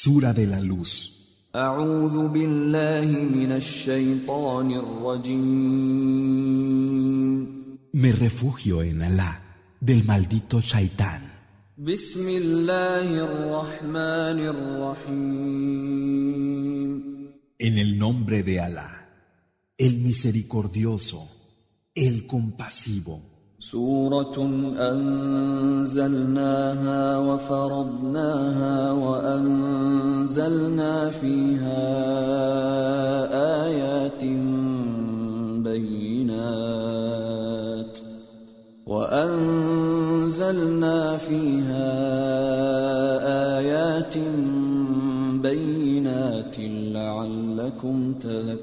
Sura de la Luz. أعوذ بالله من الشيطان الرجيم. Me refugio en Alá, del maldito Shaitán. بسم الله الرحمن الرحيم. En el nombre de Alá, el misericordioso, el compasivo. سورة أنزلناها وفرضناها وأنزلنا فيها آيات بينات لعلكم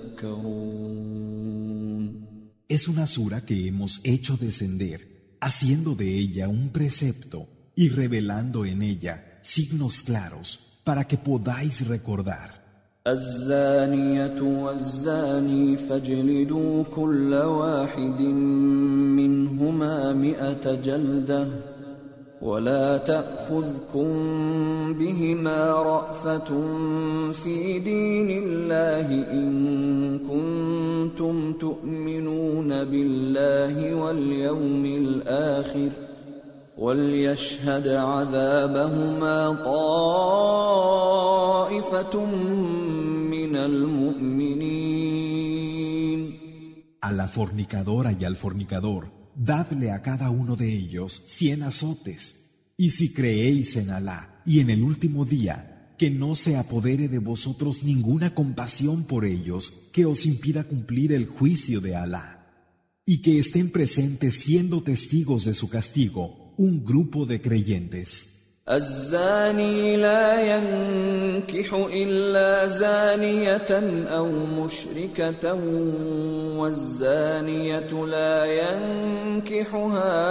تذكرون. Es una sura que hemos hecho descender, haciendo de ella un precepto y revelando en ella signos claros para que podáis recordar. الزانية والزاني فاجلدوا كل واحد منهما 100 جلدة ولا تأخذكم بهما رأفة في دين الله إن كنتم تؤمنون بالله واليوم الآخر وليشهد عذابهما طائفة من المؤمنين. A la fornicadora y al fornicador, dadle a cada uno de ellos 100 azotes. Y si creéis en Alá y en el último día, que no se apodere de vosotros ninguna compasión por ellos que os impida cumplir el juicio de Alá. Y que estén presentes siendo testigos de su castigo un grupo de creyentes. الزاني لا ينكح إلا زانية أو مشركة والزانية لا ينكحها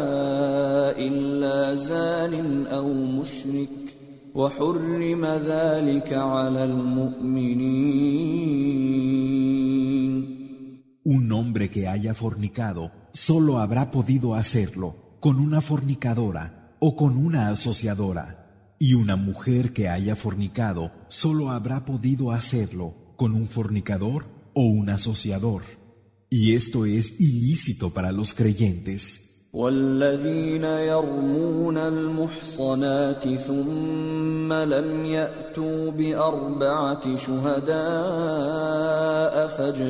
إلا زان أو مشرك وحرم ذلك على المؤمنين. Un hombre que haya fornicado solo habrá podido hacerlo con una fornicadora o con una asociadora, y una mujer que haya fornicado solo habrá podido hacerlo con un fornicador o un asociador, y esto es ilícito para los creyentes. والذين يرمون المحصنات ثم لم يأتوا ب4 شهداء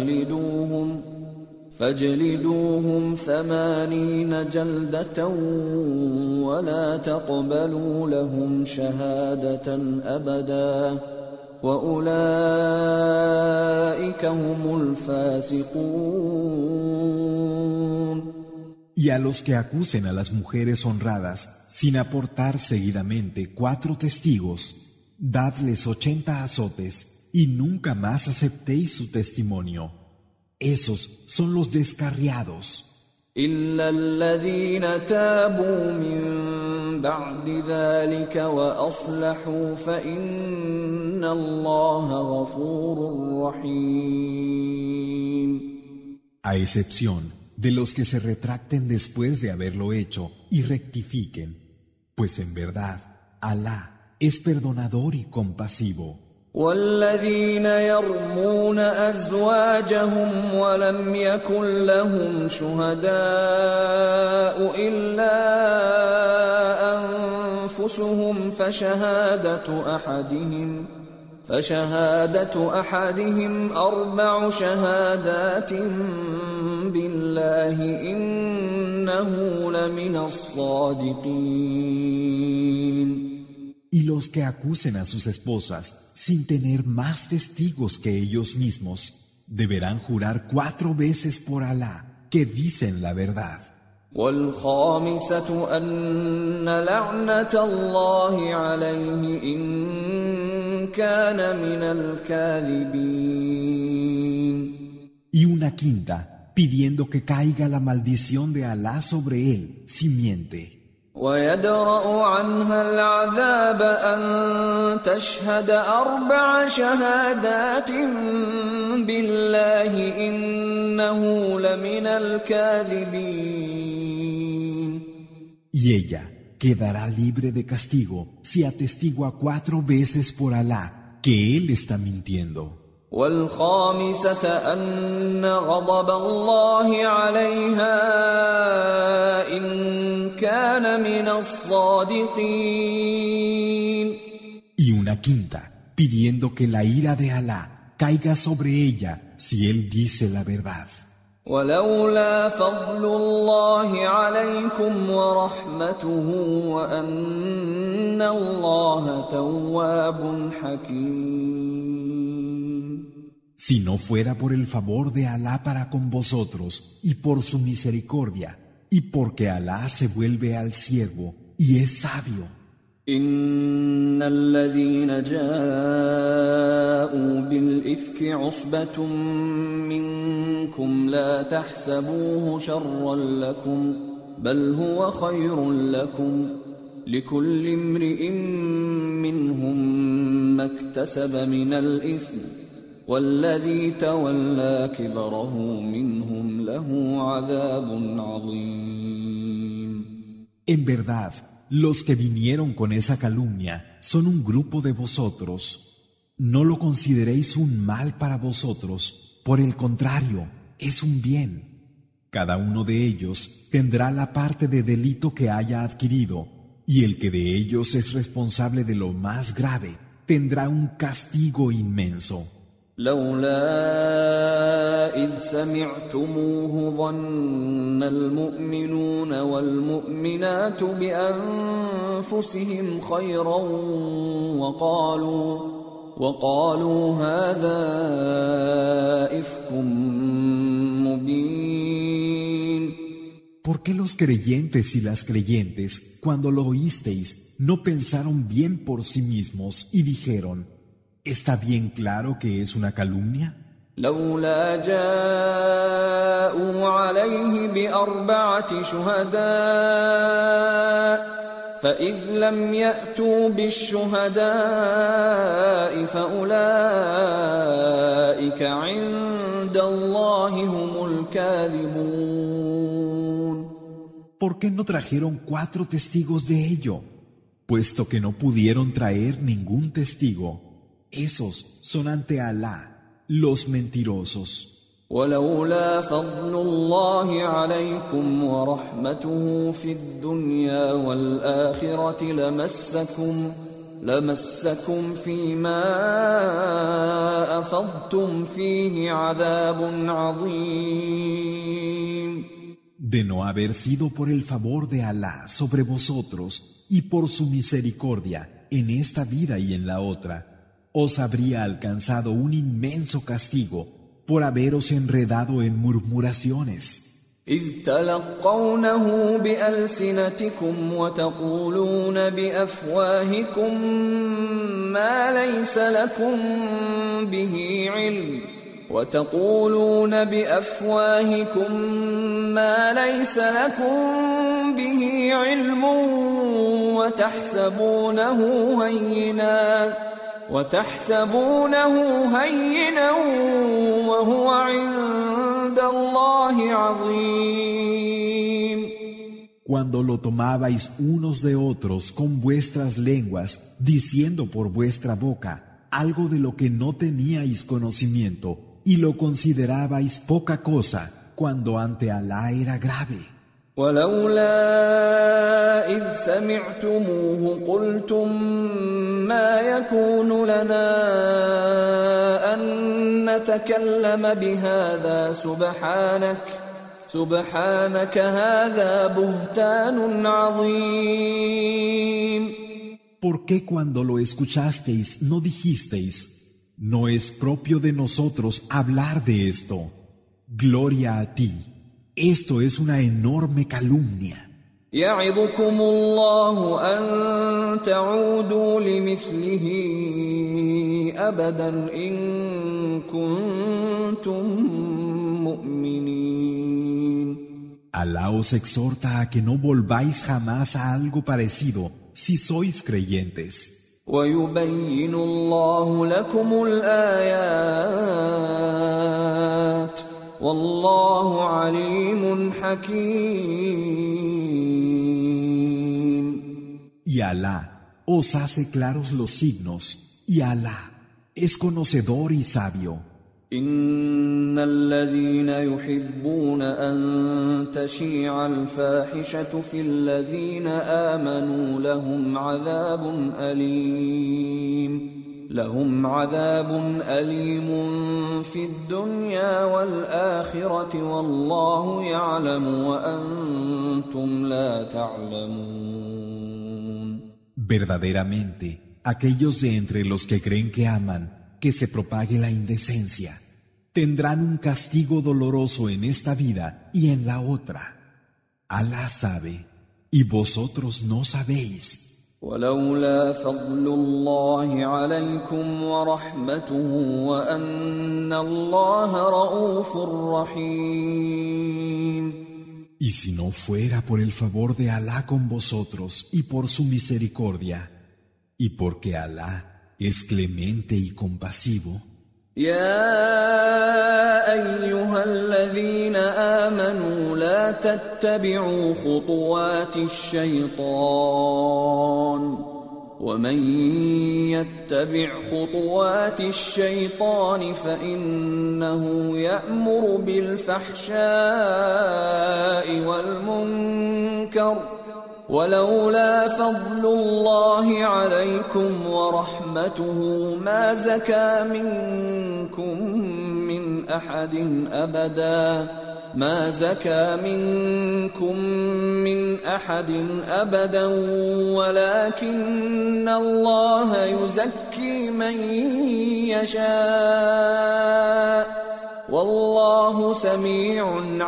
فاجلدوهم 80 جلدة ولا تقبلوا لهم شهادة أبدا وأولئك هم الفاسقون. Y a los que acusen a las mujeres honradas sin aportar seguidamente 4 testigos, dadles 80 azotes y nunca más aceptéis su testimonio. Esos son los descarriados. إلا الذين تابوا من بعد ذلك وأصلحوا فإن الله غفور رحيم. A excepción de los que se retracten después de haberlo hecho y rectifiquen, pues en verdad Alá es perdonador y compasivo. والذين يرمون أزواجهم ولم يكن لهم شهداء إلا أنفسهم فشهادة أحدهم 4 شهادات بالله إنه لمن الصادقين. Y los que acusen a sus esposas sin tener más testigos que ellos mismos, deberán jurar 4 veces por Alá que dicen la verdad. والخامسة أن لعنة الله عليه إن كان من الكاذبين. Y una quinta, pidiendo que caiga la maldición de Alá sobre él si miente. ويدرأ عنها العذاب أن تشهد 4 شهادات بالله إنه لمن الكاذبين. Y ella, quedará libre de castigo si atestigua 4 veces por Alá que él está mintiendo. والخامسة أن غضب الله عليها إن كان من الصادقين. Y una quinta, pidiendo que la ira de Alá caiga sobre ella si él dice la verdad. ولولا فضل الله عليكم ورحمته وأن الله تواب حكيم. Si no fuera por el favor de Alá para con vosotros y por su misericordia, y porque Alá se vuelve al siervo y es sabio. إن الذين جاءوا بالإفك عصبة منكم لا تحسبوه شرا لكم بل هو خير لكم لكل امرئ منهم ما اكتسب من الإثم والذي تولى كبره منهم له عذاب عظيم. En verdad, los que vinieron con esa calumnia son un grupo de vosotros. No lo consideréis un mal para vosotros, por el contrario, es un bien. Cada uno de ellos tendrá la parte de delito que haya adquirido, y el que de ellos es responsable de lo más grave tendrá un castigo inmenso. لولا إذ سمعتموه ظن المؤمنون والمؤمنات بأنفسهم خيرا وقالوا هذا إفك مبين. ¿Por qué los creyentes y las creyentes, cuando lo oísteis, no pensaron bien por sí mismos y dijeron: ¿está bien claro que es una calumnia? لولا جاءوا عليه بأربعة شهداء فإذ لم يأتوا بالشهداء فأولئك عند الله هم الكاذبون. ¿Por qué no trajeron 4 testigos de ello? Puesto que no pudieron traer ningún testigo, esos son ante Alá los mentirosos. ولولا فضل الله عليكم ورحمته في الدنيا والآخرة لمسكم فيما أفضتم فيه عذاب عظيم. De no haber sido por el favor de Alá sobre vosotros y por su misericordia en esta vida y en la otra, os habría alcanzado un inmenso castigo por haberos enredado en murmuraciones. إذ تلقونه بألسنتكم وتقولون بأفواهكم ما ليس لكم به علم وتحسبونه هينا وهو عند الله عظيم. Cuando lo tomabais unos de otros con vuestras lenguas, diciendo por vuestra boca algo de lo que no teníais conocimiento, y lo considerabais poca cosa, cuando ante Alá era grave. ولولا إذ سمعتموه قلتم ما يكون لنا أن نتكلم بهذا سبحانك هذا بهتان عظيم. ¿Por qué cuando lo escuchasteis no dijisteis: no es propio de nosotros hablar de esto? Gloria a ti. Esto es una enorme calumnia. يعظكم الله أن تعودوا لمثله أبدا إن كنتم مؤمنين. Alá os exhorta a que no volváis jamás a algo parecido si sois creyentes. ويبين الله لكم الآيات والله عليم حكيم. Alá os hace claros los signos, y Alá es conocedor y sabio. إن الذين يحبون أن تشيع الفاحشة في الذين آمنوا لهم عذاب أليم في الدنيا والآخرة والله يعلم وأنتم لا تعلمون. Verdaderamente, aquellos de entre los que creen que aman que se propague la indecencia tendrán un castigo doloroso en esta vida y en la otra. Alá sabe, y vosotros no sabéis. ولولا فضل الله عليكم ورحمته وأن الله رؤوف رحيم. Y si no fuera por el favor de Alá con vosotros y por su misericordia, y porque Alá es clemente y compasivo, يا أيها الذين آمنوا لا تتبعوا خطوات الشيطان ومن يتبع خطوات الشيطان فإنه يأمر بالفحشاء والمنكر ولولا فضل الله عليكم ورحمته ما زكى منكم من أحد أبدا ولكن الله يزكي من يشاء والله سميع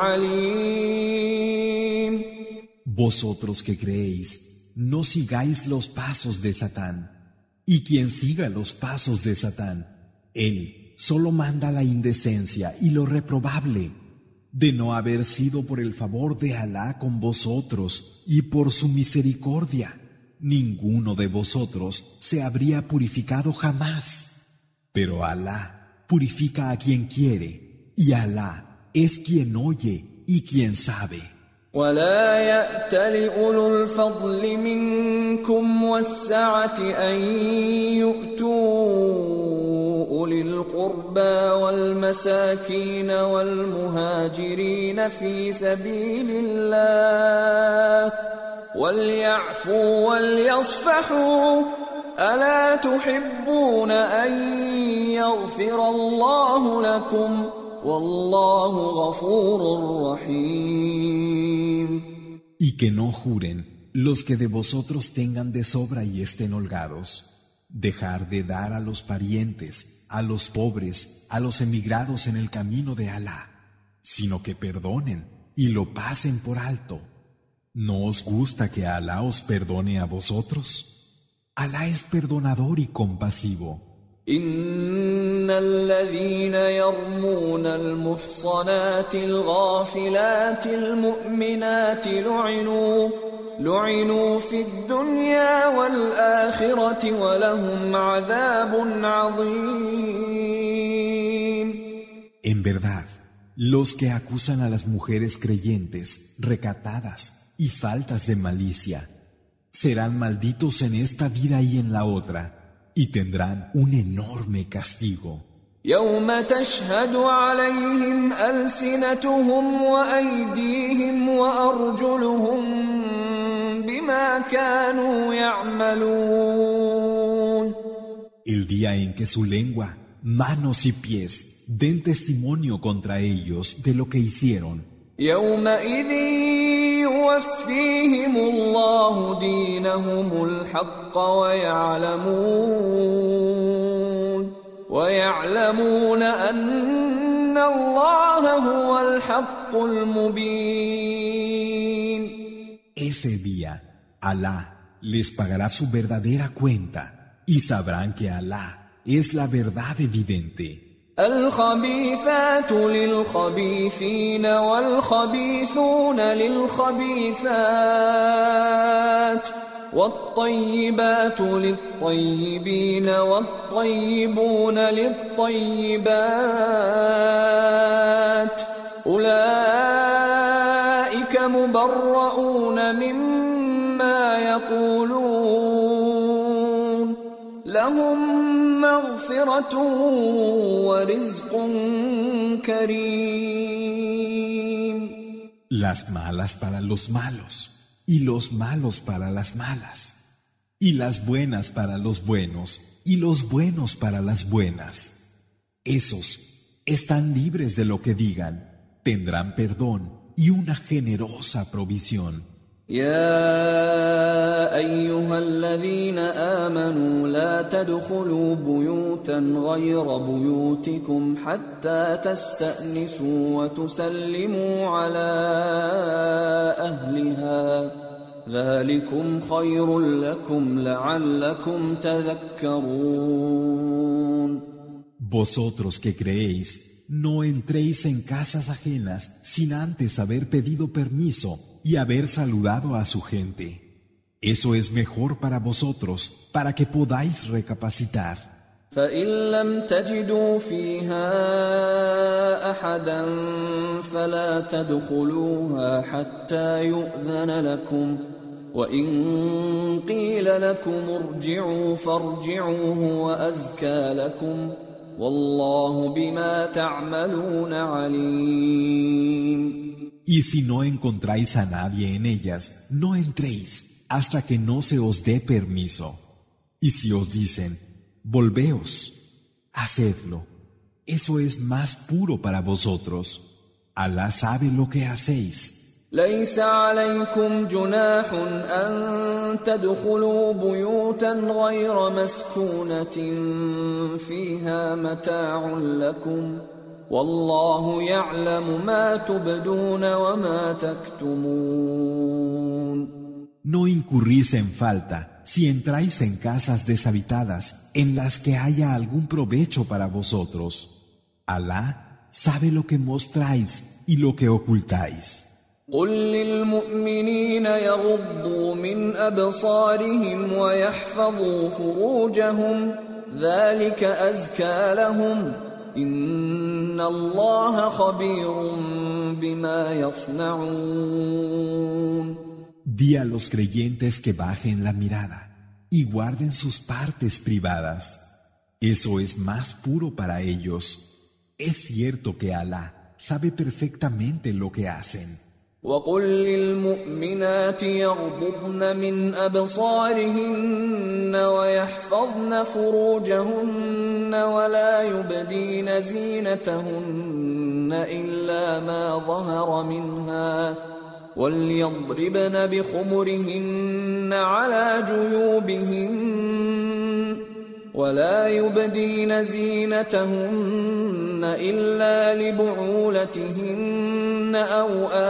عليم. Vosotros que creéis, no sigáis los pasos de Satán, y quien siga los pasos de Satán, él solo manda la indecencia y lo reprobable. De no haber sido por el favor de Alá con vosotros y por su misericordia, ninguno de vosotros se habría purificado jamás. Pero Alá purifica a quien quiere, y Alá es quien oye y quien sabe. ولا يأتل أولو الفضل منكم والسعة أن يؤتوا أولي القربى والمساكين والمهاجرين في سبيل الله وليعفوا وليصفحوا ألا تحبون أن يغفر الله لكم والله غفور رحيم. Y que no juren los que de vosotros tengan de sobra y estén holgados. Dejar de dar a los parientes, a los pobres, a los emigrados en el camino de Alá, sino que perdonen y lo pasen por alto. ¿No os gusta que Alá os perdone a vosotros? Alá es perdonador y compasivo. إن الذين يرمون المحصنات الغافلات المؤمنات لعنوا في الدنيا والآخرة ولهم عذاب عظيم. En verdad, los que acusan a las mujeres creyentes, recatadas y faltas de malicia, serán malditos en esta vida y en la otra, y tendrán un enorme castigo. يوم تشهد عليهم ألسنتهم وأيديهم وأرجلهم بما كانوا يعملون. El día en que su lengua, manos y pies den testimonio contra ellos de lo que hicieron. يومئذ يوفيهم الله دينهم الحق ويعلمون أن الله هو الحق المبين. Ese día, Alá les pagará su verdadera cuenta y sabrán que Alá es la verdad evidente. الخبيثات للخبيثين والخبيثون للخبيثات والطيبات للطيبين والطيبون للطيبات أولئك مبرؤون مما يقولون مغفرة ورزق كريم. Las malas para los malos, y los malos para las malas, y las buenas para los buenos, y los buenos para las buenas. Esos están libres de lo que digan, tendrán perdón y una generosa provisión. يا أيها الذين آمنوا لا تدخلوا بيوتا غير بيوتكم حتى تستأنسوا وتسلموا على أهلها ذلكم خير لكم لعلكم تذكرون. Vosotros que creéis, no entréis en casas ajenas sin antes haber pedido permiso y haber saludado a su gente. Eso es mejor para vosotros, para que podáis recapacitar. فإن لم تجدوا فيها أحدا فلا تدخلوها حتى يؤذن لكم وإن قيل لكم ارجعوا فارجعوا هو أزكى لكم والله بما تعملون عليم. Y si no encontráis a nadie en ellas, no entréis hasta que no se os dé permiso. Y si os dicen, volveos, hacedlo. Eso es más puro para vosotros. Alá sabe lo que hacéis. ليس عليكم جناح أن تدخلوا بيوتا غير مسكونة فيها متاع لكم والله يعلم ما تبدون وما تكتمون. No incurrís en falta si entráis en casas deshabitadas en las que haya algún provecho para vosotros. Alá sabe lo que mostráis y lo que ocultáis. قل للمؤمنين يغضوا من أبصارهم ويحفظوا فروجهم ذلك أزكى لهم إن الله خبير بما يصنعون. Di a los creyentes que bajen la mirada y guarden sus partes privadas. Eso es más puro para ellos. Es cierto que Alá sabe perfectamente lo que hacen. وقل للمؤمنات يغضضن من أبصارهن ويحفظن فروجهن ولا يبدين زينتهن إلا ما ظهر منها وليضربن بخمرهن على جيوبهن ولا يبدين زينتهن إلا لبعولتهن أو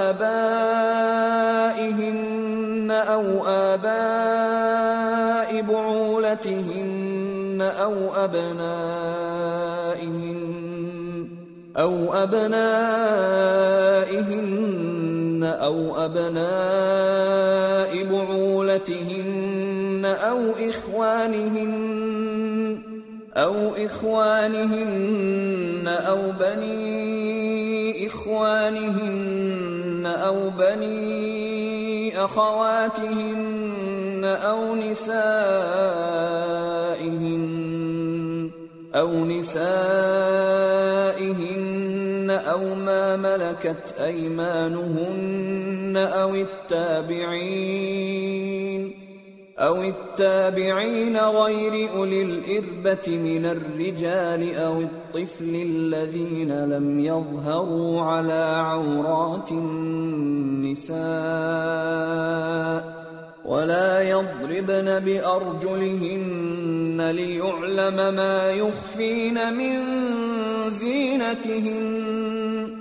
آبائهن أو آباء بعولتهن أو أبنائهن أو أبناء بعولتهن أو إخوانهن أو بني إخوانهن أو بني أخواتهن أو نسائهن أو ما ملكت أيمانهن أو التابعين غير أولي الإربة من الرجال أو الطفل الذين لم يظهروا على عورات النساء ولا يضربن بأرجلهن ليعلم ما يخفين من زينتهن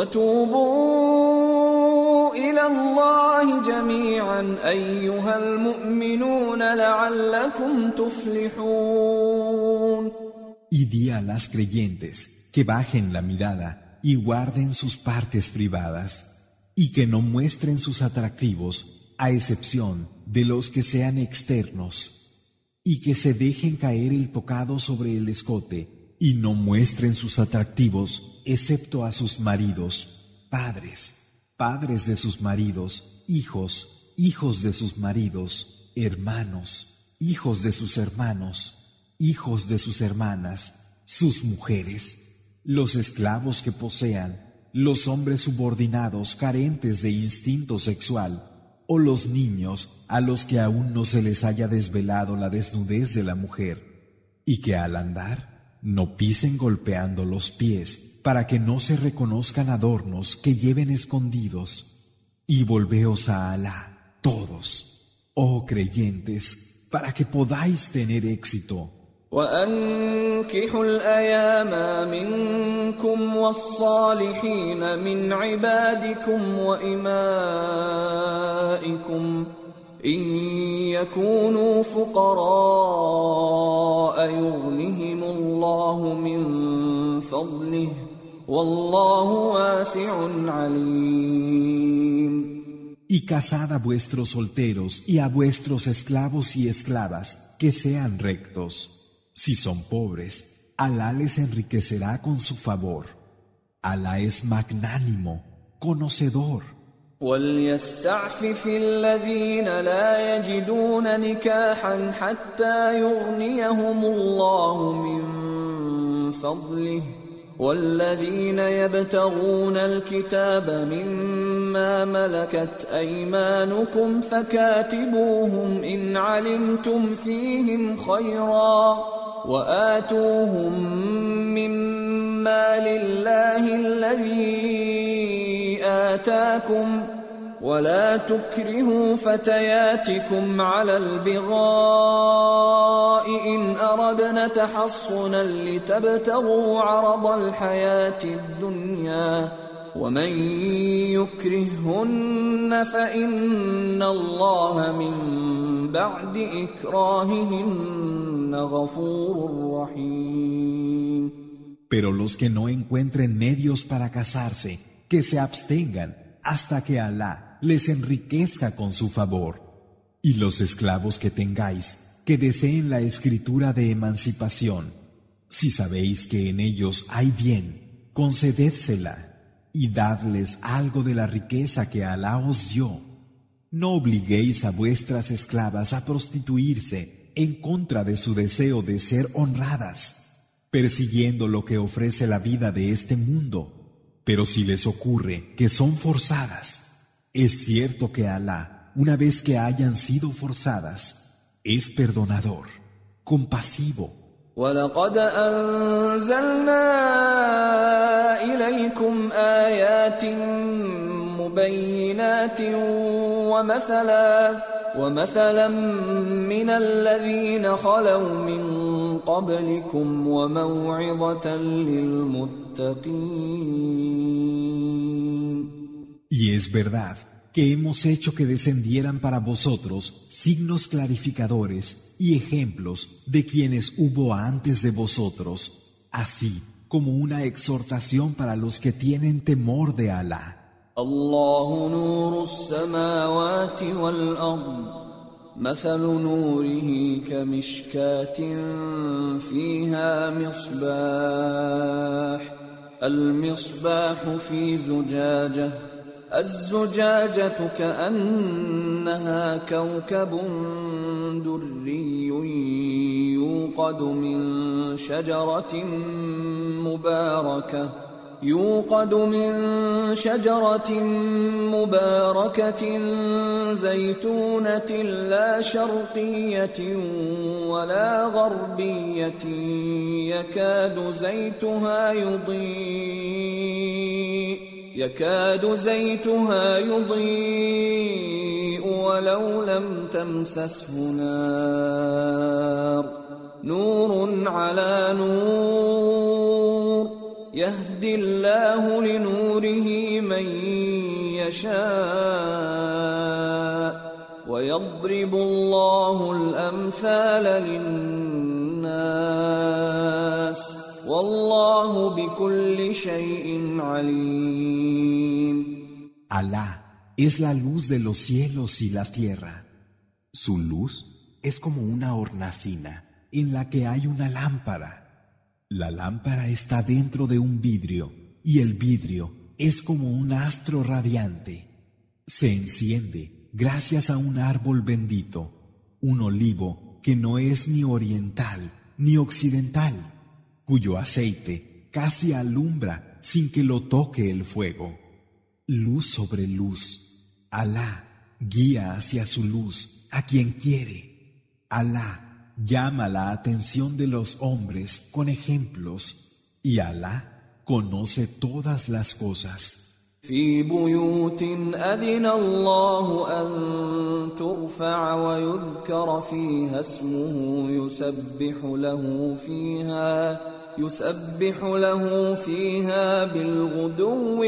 وتوبوا إلى الله جميعا أيها المؤمنون لعلكم تفلحون. Y di a las creyentes que bajen la mirada y guarden sus partes privadas y que no muestren sus atractivos a excepción de los que sean externos y que se dejen caer el tocado sobre el escote y no muestren sus atractivos excepto a sus maridos, padres, padres de sus maridos, hijos, hijos de sus maridos, hermanos, hijos de sus hermanos, hijos de sus hermanas, sus mujeres, los esclavos que posean, los hombres subordinados carentes de instinto sexual, o los niños a los que aún no se les haya desvelado la desnudez de la mujer, y que al andar no pisen golpeando los pies para que no se reconozcan adornos que lleven escondidos. Y volveos a Alá, todos, oh creyentes, para que podáis tener éxito. وأنكحوا الأيام منكم والصالحين من عبادكم وإمائكم إن يكونوا فقراء يغنهم الله من فضله والله واسع عليم. Y casad a vuestros solteros y a vuestros esclavos y esclavas que sean rectos. Si son pobres, Alá les enriquecerá con su favor. Alá es magnánimo, conocedor. وليستعفف الذين لا يجدون نكاحا حتى يغنيهم الله من فضله والذين يبتغون الكتاب مما ملكت أيمانكم فكاتبوهم إن علمتم فيهم خيرا وآتوهم مما لله الذي آتاكم ولا تكرهوا فتياتكم على البغاء إن أردنا تحصنا لتبتغوا عرض الحياة الدنيا ومن يكرههن فإن الله من بعد إكراههن غفور رحيم. Pero los que no encuentren medios para casarse, que se abstengan hasta que Alá les enriquezca con su favor. Y los esclavos que tengáis, que deseen la escritura de emancipación, si sabéis que en ellos hay bien, concedédsela y dadles algo de la riqueza que Alá os dio. No obliguéis a vuestras esclavas a prostituirse en contra de su deseo de ser honradas, persiguiendo lo que ofrece la vida de este mundo. Pero si les ocurre que son forzadas, es cierto que Alá, una vez que hayan sido forzadas, es perdonador, compasivo. وَلَقَدْ أَنزَلْنَا إِلَيْكُمْ آيَاتٍ مُبَيِّنَاتٍ وَمَثَلًا مِّنَ الَّذِينَ خَلَوْا مِن قَبْلِكُمْ وَمَوْعِظَةً لِّلْمُتَّقِينَ. Y es verdad que hemos hecho que descendieran para vosotros signos clarificadores y ejemplos de quienes hubo antes de vosotros, así como una exhortación para los que tienen temor de Alá. الله نور السماوات والأرض مثل نوره كمشكاة فيها مصباح المصباح في زجاجة الزجاجة كأنها كوكب دري يوقد من شجرة مباركة زيتونة لا شرقية ولا غربية يكاد زيتها يضيء ولو لم تمسسه نار نور على نور يهدي الله لنوره من يشاء ويضرب الله الأمثال للناس والله بكل شيء عليم. Alá es la luz de los cielos y la tierra. Su luz es como una hornacina en la que hay una lámpara. La lámpara está dentro de un vidrio y el vidrio es como un astro radiante. Se enciende gracias a un árbol bendito, un olivo que no es ni oriental ni occidental, cuyo aceite casi alumbra sin que lo toque el fuego. Luz sobre luz. Alá guía hacia su luz a quien quiere. Alá llama la atención de los hombres con ejemplos y Alá conoce todas las cosas. في بيوت أذن الله أن ترفع ويذكر فيها اسمه يسبح له فيها بالغدو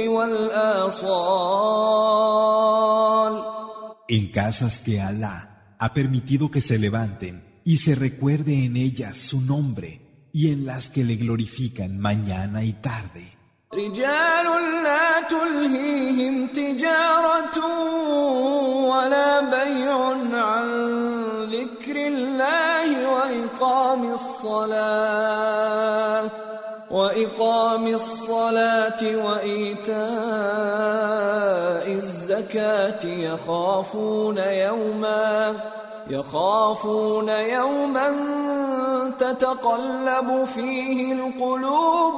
والآصال. En casas que Alá ha permitido que se levanten y se recuerde en ellas su nombre y en las que le glorifican mañana y tarde. رجال لا تلهيهم تجارة ولا بيع عن ذكر الله وإقام الصلاة وإيتاء الزكاة يخافون يوما تتقلب فيه القلوب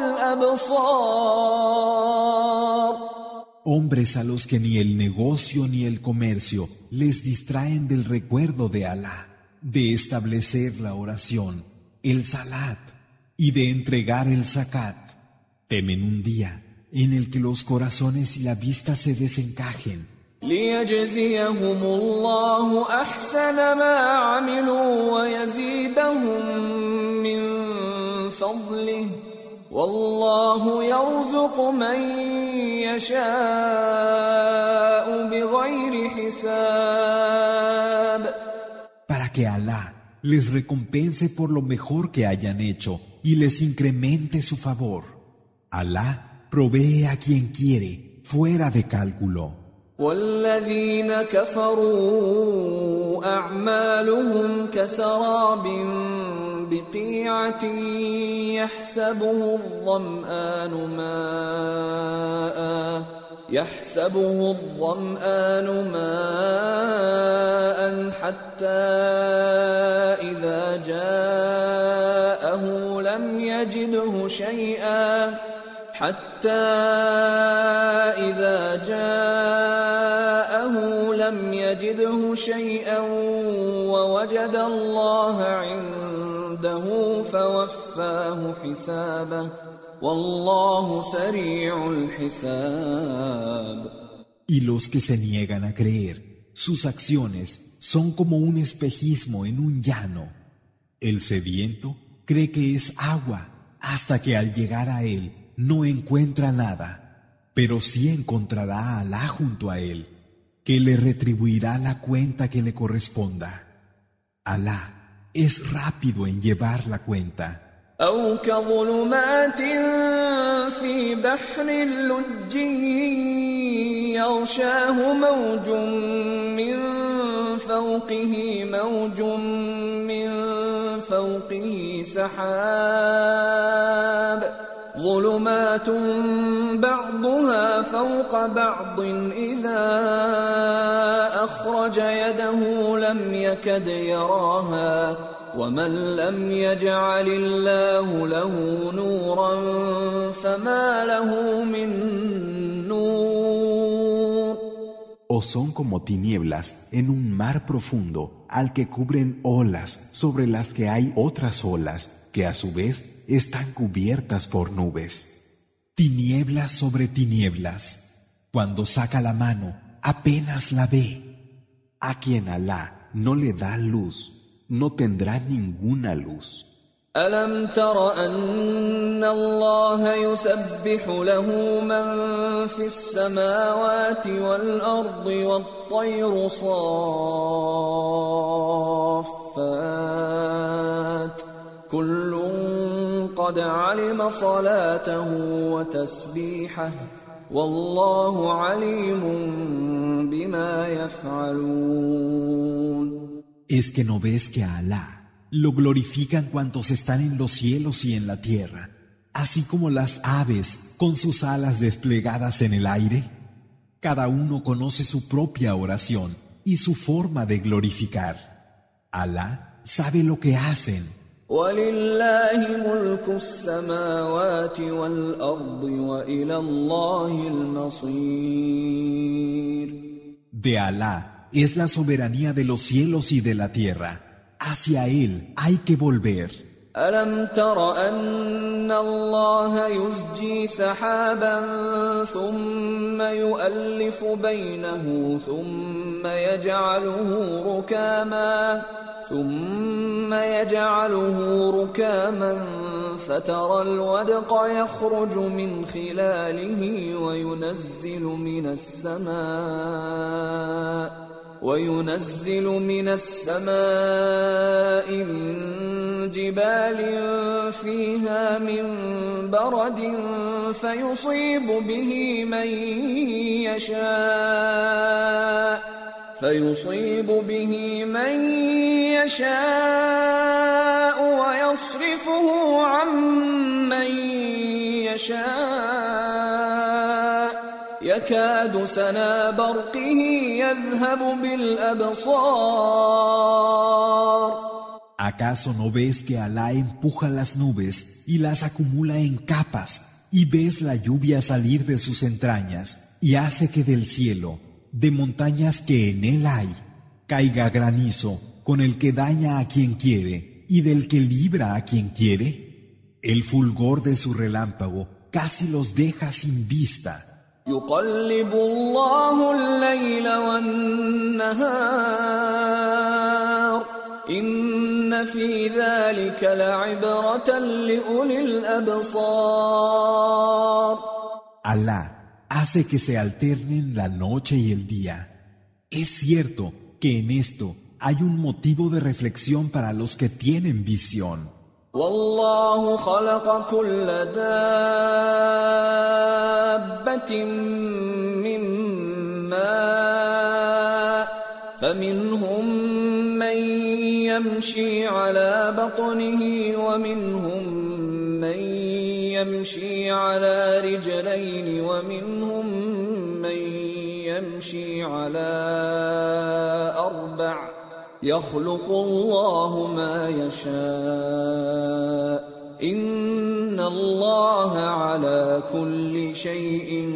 والأبصار. Hombres a los que ni el negocio ni el comercio les distraen del recuerdo de Alá, de establecer la oración, el salat y de entregar el zakat. Temen un día en el que los corazones y la vista se desencajen. ليجزيهم الله أحسن ما عملوا ويزيدهم من فضله والله يرزق من يشاء بغير حساب. Para que Alá les recompense por lo mejor que hayan hecho y les incremente su favor. Alá provee a quien quiere fuera de cálculo. والذين كفروا أعمالهم كسراب بقيعة يحسبه الظمآن ماء حتى إذا جاءه لم يجده شيئا ووجد الله عنده فوفاه حسابه والله سريع الحساب. Y los que se niegan a creer, sus acciones son como un espejismo en un llano. El sediento cree que es agua hasta que al llegar a él no encuentra nada, pero sí encontrará a Alá junto a él, que le retribuirá la cuenta que le corresponda. Alá es rápido en llevar la cuenta. أو كظلمات في بحر لجي يغشاه موج من فوقه سحاب ظلمات بعضها فوق بعض إذا أخرج يده لم يكد يراها ومن لم يجعل الله له نورا فما له من نور. O son como tinieblas en un mar profundo al que cubren olas sobre las que hay otras olas que a su vez están cubiertas por nubes. Tinieblas sobre tinieblas. Cuando saca la mano, apenas la ve. A quien Alá no le da luz, no tendrá ninguna luz. ألم تر أن الله يسبح له من في السماوات والأرض والطير صافات كل قد علم صلاته وتسبيحه والله عليم بما يفعلون. ¿Es que no ves que a Alá lo glorifican cuantos están en los cielos y en la tierra, así como las aves con sus alas desplegadas en el aire? Cada uno conoce su propia oración y su forma de glorificar. Alá sabe lo que hacen وَلِلَّهِ مُلْكُ السَّمَاوَاتِ وَالْأَرْضِ وَإِلَى اللَّهِ الْمَصِيرُ. De Alá es la soberanía de los cielos y de la tierra. Hacia Él hay que volver. أَلَمْ تَرَ أَنَّ اللَّهَ يُزْجِي سَحَابًا ثُمَّ يُؤَلِّفُ بَيْنَهُ ثُمَّ يَجْعَلُهُ رُكَامًا فَتَرَى الْوَدْقَ يَخْرُجُ مِنْ خِلَالِهِ وينزل من السماء من جبال فيها من برد فيصيب به من يشاء ويصرفه عن من يشاء يكاد سنا برقه يذهب بالأبصار. ¿Acaso no ves que Alá empuja las nubes y las acumula en capas y ves la lluvia salir de sus entrañas y hace que del cielo, de montañas que en él hay, caiga granizo con el que daña a quien quiere y del que libra a quien quiere? El fulgor de su relámpago casi los deja sin vista. يقلب الله الليل والنهار إن في ذلك لعبرة لأولي الأبصار. Alá hace que se alternen la noche y el día. Es cierto que en esto hay un motivo de reflexión para los que tienen visión. والله خلق كل دابة من ماء فمنهم من يمشي على بطنه ومنهم من يمشي على رجلين ومنهم من يمشي على أربع يخلق الله ما يشاء إن الله على كل شيء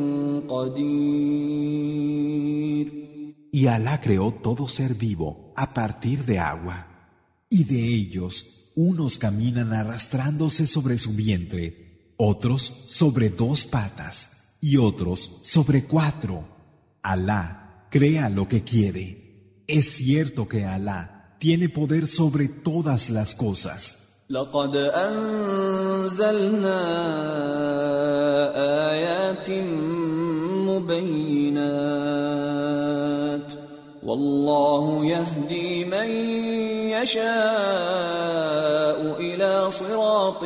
قدير. Y Alá creó todo ser vivo a partir de agua. Y de ellos, unos caminan arrastrándose sobre su vientre, otros sobre 2 patas y otros sobre 4. Alá crea lo que quiere. Es cierto que Alá tiene poder sobre todas las cosas. لقد أنزلنا آيات مبينات والله يهدي من يشاء إلى صراط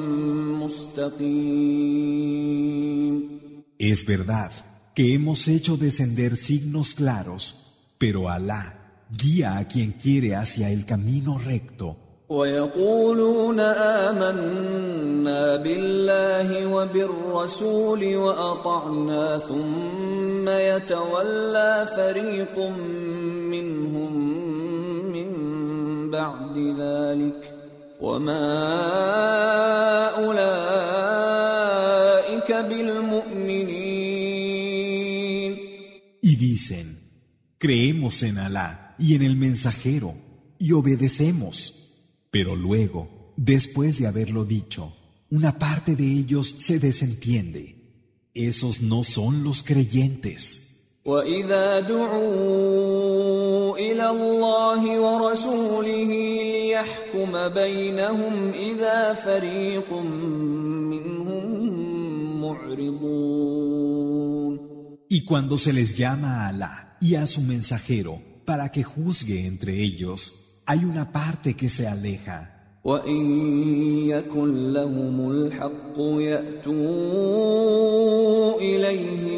مستقيم. Es verdad que hemos hecho descender signos claros, pero Alá guía a quien quiere hacia el camino recto. ويقولون آمنا بالله وبالرسول وأطعنا ثم يتولى فريق منهم من بعد ذلك وما أولئك بالمؤمنين. Y dicen: creemos en Alá y en el mensajero y obedecemos. Pero luego, después de haberlo dicho, una parte de ellos se desentiende. Esos no son los creyentes. وَإِذَا دُعُوا إِلَى اللَّهِ وَرَسُولِهِ لِيَحْكُمَ بَيْنَهُمْ إِذَا فَرِيقٌ مِّنْهُم مُّعْرِضُونَ. Y cuando se les llama a Alá y a su mensajero para que juzgue entre ellos, hay una parte que se aleja. وَإِن يَكُن لَّهُمُ الْحَقُّ يَأْتُوا إِلَيْهِ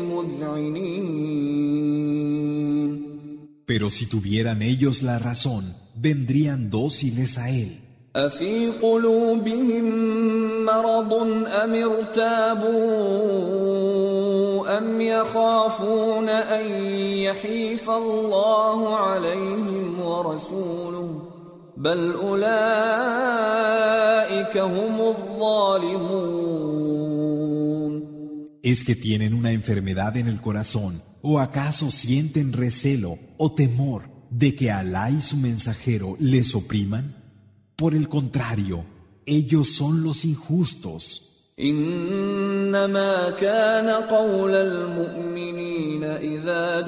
مُذْعِنِينَ. Pero si tuvieran ellos la razón, vendrían dóciles a él. أَفِي قُلُوبِهِم مَّرَضٌ أَمِ ارْتَابُوا أَمْ يَخَافُونَ أَن يَحِيفَ اللَّهُ عَلَيْهِمْ وَرَسُولُهُ بل أولئك هم الظالمون. ¿Es que tienen una enfermedad en el corazón o acaso sienten recelo o temor de que Alá y su mensajero les opriman? Por el contrario, ellos son los injustos. إنما كان قول المؤمنين إذا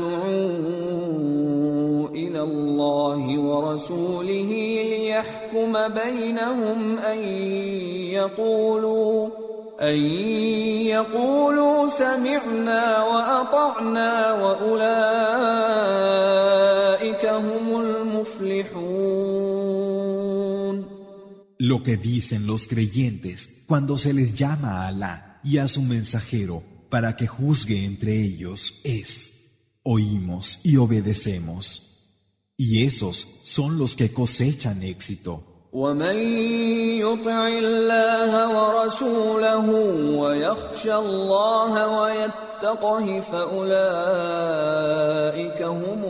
دعوا إلى الله ورسوله ليحكم بينهم أن يقولوا سمعنا وأطعنا وأولئك هم المفلحون. Lo que dicen los creyentes cuando se les llama a Alá y a su mensajero para que juzgue entre ellos es: oímos y obedecemos. Y esos son los que cosechan éxito. ومن يطع الله ورسوله ويخشى الله ويتقه فأولئك هم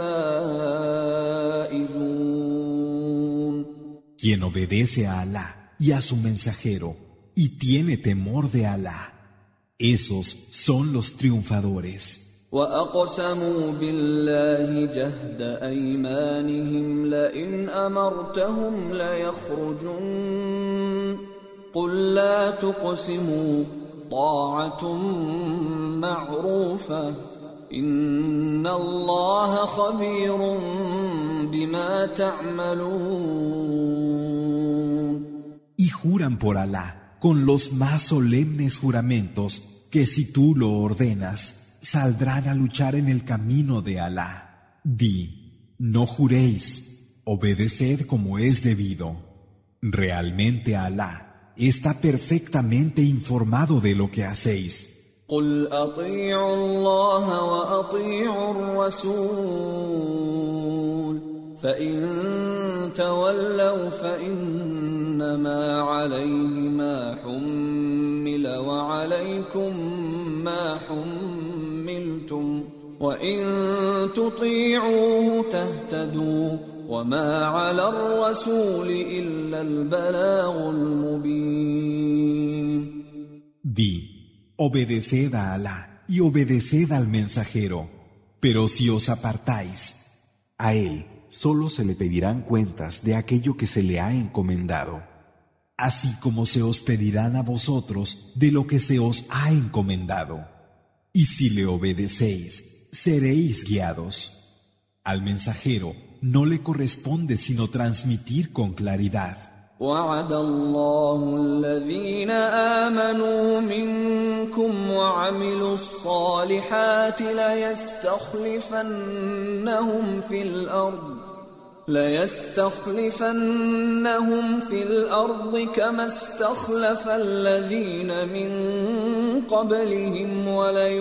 الفائزون. Quien obedece a Alá y a su mensajero y tiene temor de Alá, esos son los triunfadores. وأقسموا بالله جهد أيمانهم لئن أمرتهم ليخرجن قل لا تقسموا طاعة معروفة إن الله خبير بما تعملون. Y juran por Alá con los más solemnes juramentos que si tú lo ordenas, saldrán a luchar en el camino de Alá. Di, no juréis, obedeced como es debido. Realmente Alá está perfectamente informado de lo que hacéis. قل أطيعوا الله وأطيعوا الرسول فإن تولوا فإنما عليه ما حمل وعليكم ما حملتم وإن تطيعوه تهتدوا وما على الرسول إلا البلاغ المبين. Di, obedeced a Alá y obedeced al mensajero, pero si os apartáis, a él solo se le pedirán cuentas de aquello que se le ha encomendado, así como se os pedirán a vosotros de lo que se os ha encomendado. Y si le obedecéis, seréis guiados. Al mensajero no le corresponde sino transmitir con claridad. وعد الله الذين آمنوا منكم وعملوا الصالحات ليستخلفنهم في الأرض كما استخلف الذين من قبلهم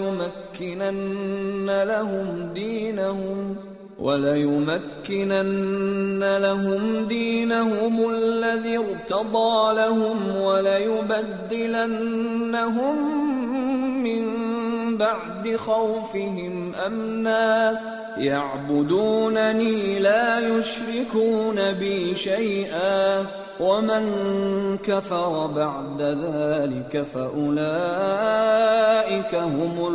وليمكنن لهم دينهم الذي ارتضى لهم وليبدلنهم من بعد خوفهم أمنا يعبدونني لا يشركون بي شيئا ومن كفر بعد ذلك فأولئك هم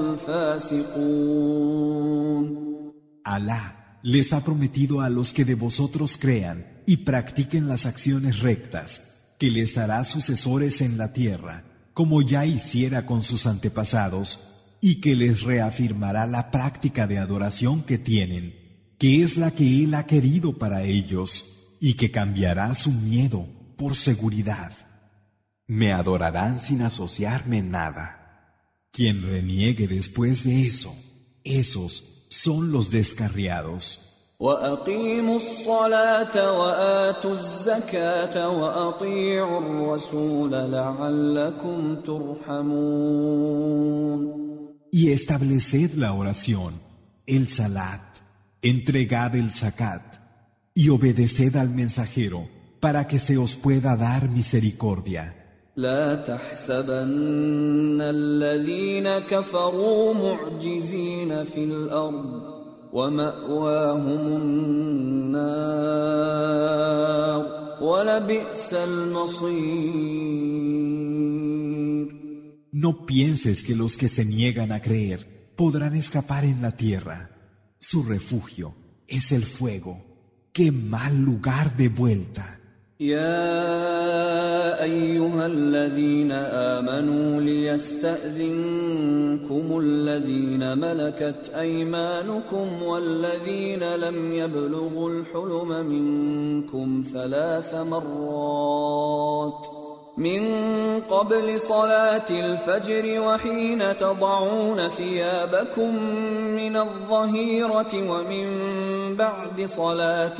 الفاسقون. Alá les ha prometido a los que de vosotros crean y practiquen las acciones rectas, que les hará sucesores en la tierra, como ya hiciera con sus antepasados, y que les reafirmará la práctica de adoración que tienen, que es la que Él ha querido para ellos, y que cambiará su miedo por seguridad. Me adorarán sin asociarme nada. Quien reniegue después de eso, esos son los descarriados. وأقيموا الصلاة وآتوا الزكاة وأطيعوا الرسول لعلكم ترحمون. Y estableced la oración, el salat, entregad el zakat, y obedeced al mensajero para que se os pueda dar misericordia. لا تحسبن الذين كفروا معجزين في الأرض ومأواهم النار ولبئس المصير. No pienses que los que se niegan a creer podrán escapar en la tierra. Su refugio es el fuego. ¡Qué mal lugar de vuelta! يا أيها الذين آمنوا ليستأذنكم الذين ملكت أيمانكم والذين لم يبلغوا الحلم منكم 3 مرات من قبل صلاة الفجر وحين تضعون ثيابكم من الظهيرة ومن بعد صلاة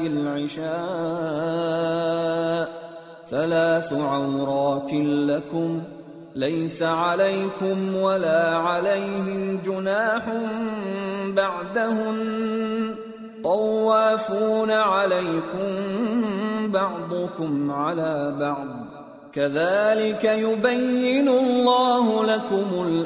العشاء 3 عورات لكم ليس عليكم ولا عليهم جناح بعدهن طوافون عليكم بعضكم على بعض كذلك يبين الله لكم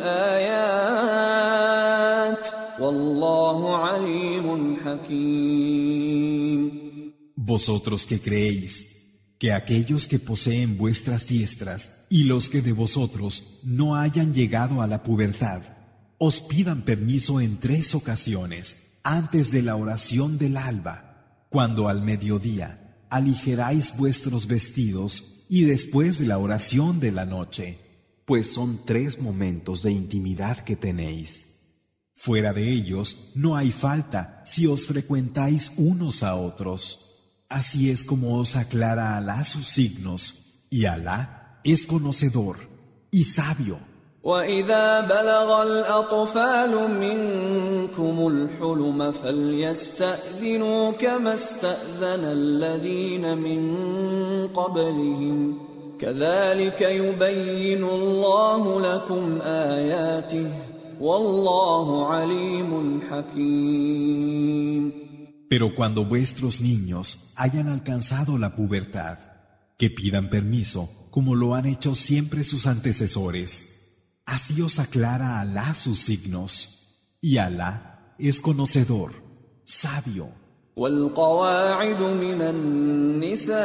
الآيات والله عليم حكيم. Vosotros que creéis que aquellos que poseen vuestras diestras y los que de vosotros no hayan llegado a la pubertad os pidan permiso en 3 ocasiones antes de la oración del alba, cuando al mediodía aligeráis vuestros vestidos y después de la oración de la noche, pues son 3 momentos de intimidad que tenéis. Fuera de ellos no hay falta si os frecuentáis unos a otros. Así es como os aclara Alá sus signos, y Alá es conocedor y sabio. وَإِذَا بَلَغَ الْأَطْفَالُ مِنكُمُ الْحُلُمَ فَلْيَسْتَأْذِنُوا كَمَا اسْتَأْذَنَ الَّذِينَ مِن قَبْلِهِمْ كَذَلِكَ يُبَيِّنُ اللَّهُ لَكُمْ آيَاتِهِ وَاللَّهُ عَلِيمٌ حَكِيمٌ. Pero cuando vuestros niños hayan alcanzado la pubertad, que pidan permiso, como lo han hecho siempre sus antecesores. Así os aclara Alá sus signos, y Alá es conocedor, sabio. والقواعد من النساء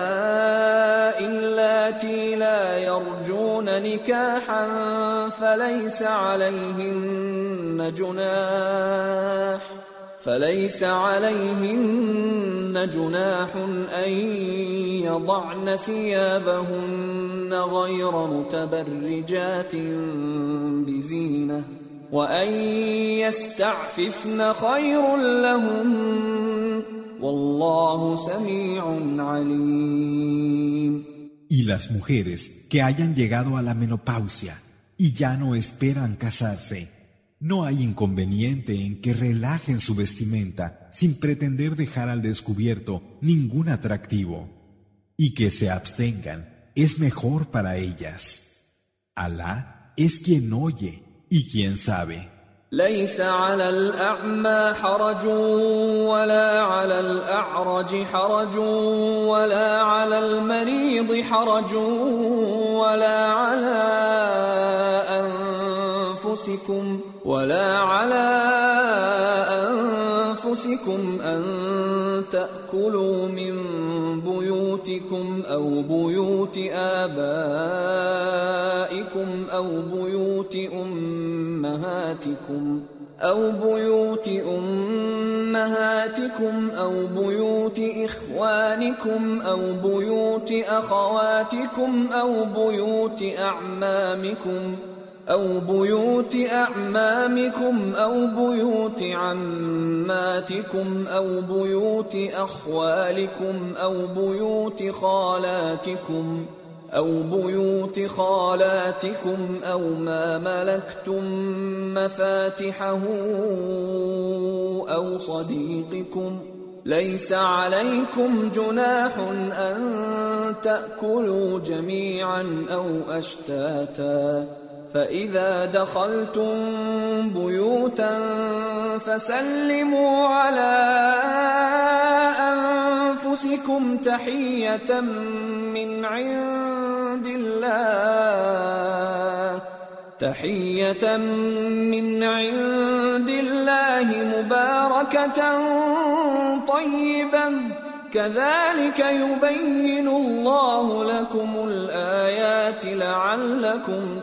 اللاتي لا يرجون نكاحا فليس عليهن جناح أن يضعن ثيابهن غير متبرجات بزينة وأن يستعففن خير لهن والله سميع عليم. Y las mujeres que hayan llegado a la menopausia y ya no esperan casarse, no hay inconveniente en que relajen su vestimenta sin pretender dejar al descubierto ningún atractivo, y que se abstengan es mejor para ellas. Alá es quien oye y quien sabe. ليس على الأعمى حرج ولا على الأعرج حرج ولا على المريض حرج ولا على أنفسكم أن تأكلوا من بيوتكم أو بيوت آبائكم أو بيوت أمهاتكم أو بيوت إخوانكم أو بيوت أخواتكم أو بيوت أعمامكم أو بيوت عماتكم أو بيوت أخوالكم أو بيوت خالاتكم أو ما ملكتم مفاتحه أو صديقكم ليس عليكم جناح أن تأكلوا جميعا أو أشتاتا فإذا دخلتم بيوتا فسلموا على أنفسكم تحية من عند الله تحية من عند الله مباركة طيبة كذلك يبين الله لكم الآيات لعلكم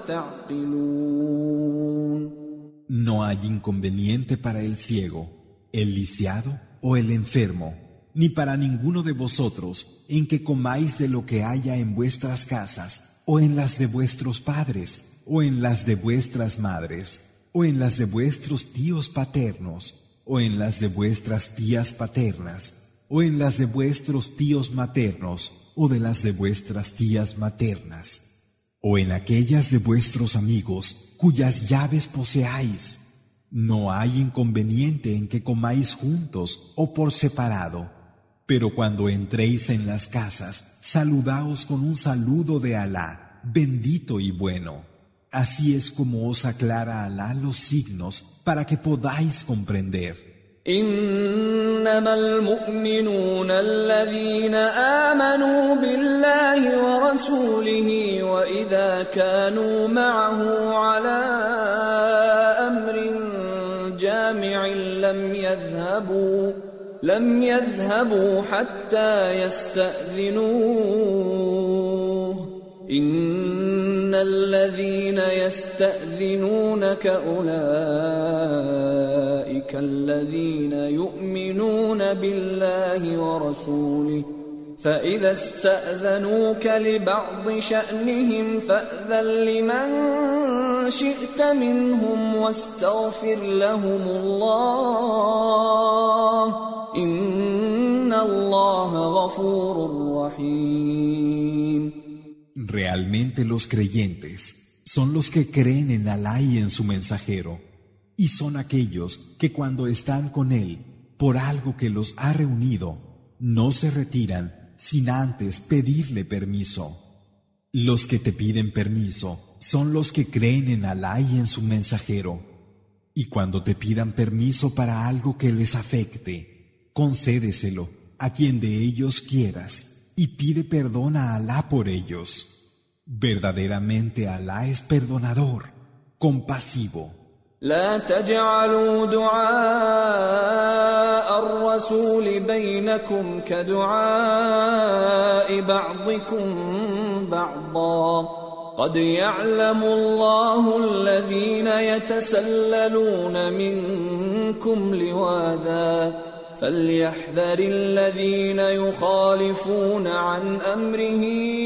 تعقلون. No hay inconveniente para el ciego, el lisiado o el enfermo, ni para ninguno de vosotros en que comáis de lo que haya en vuestras casas, o en las de vuestros padres, o en las de vuestras madres, o en las de vuestros tíos paternos, o en las de vuestras tías paternas, o en las de vuestros tíos maternos, o de las de vuestras tías maternas, o en aquellas de vuestros amigos cuyas llaves poseáis. No hay inconveniente en que comáis juntos o por separado, pero cuando entréis en las casas, saludaos con un saludo de Alá, bendito y bueno. Así es como os aclara Alá los signos para que podáis comprender. إنما المؤمنون الذين آمنوا بالله ورسوله وإذا كانوا معه على أمر جامع لم يذهبوا حتى يستأذنوه إن الذين يستأذنونك أولئك الذين يؤمنون بالله ورسوله فإذا استأذنوك لبعض شأنهم فأذن لمن شئت منهم واستغفر لهم الله إن الله غفور رحيم. Realmente los creyentes son los que creen en Alá y en su mensajero, y son aquellos que cuando están con Él, por algo que los ha reunido, no se retiran sin antes pedirle permiso. Los que te piden permiso son los que creen en Alá y en su mensajero, y cuando te pidan permiso para algo que les afecte, concédeselo a quien de ellos quieras y pide perdón a Alá por ellos. Verdaderamente Alá es perdonador, compasivo. لا تجعلوا دعاء الرسول بينكم كدعاء بعضكم بعضا قد يعلم الله الذين يتسللون منكم لواذا فليحذر الذين يخالفون عن أمره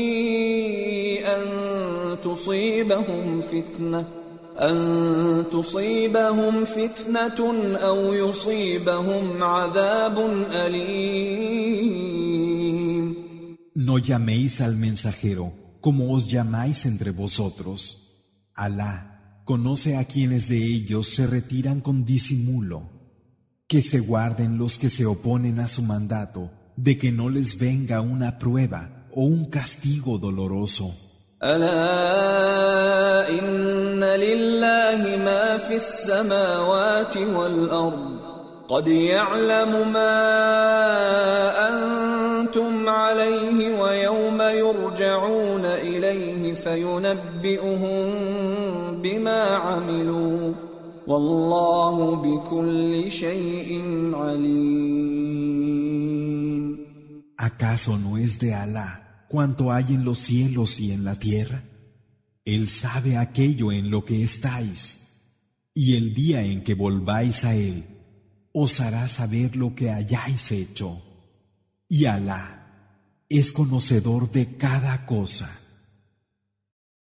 أن تصيبهم فتنة أو يصيبهم عذاب أليم. No llaméis al mensajero como os llamáis entre vosotros. Alá conoce a quienes de ellos se retiran con disimulo. Que se guarden los que se oponen a su mandato, de que no les venga una prueba o un castigo doloroso. ألا إن لله ما في السماوات والأرض قد يعلم ما أنتم عليه ويوم يرجعون إليه فينبئهم بما عملوا والله بكل شيء عليم. ¿Acaso no es de Alá cuanto hay en los cielos y en la tierra? Él sabe aquello en lo que estáis, y el día en que volváis a Él, os hará saber lo que hayáis hecho. Y Alá es conocedor de cada cosa.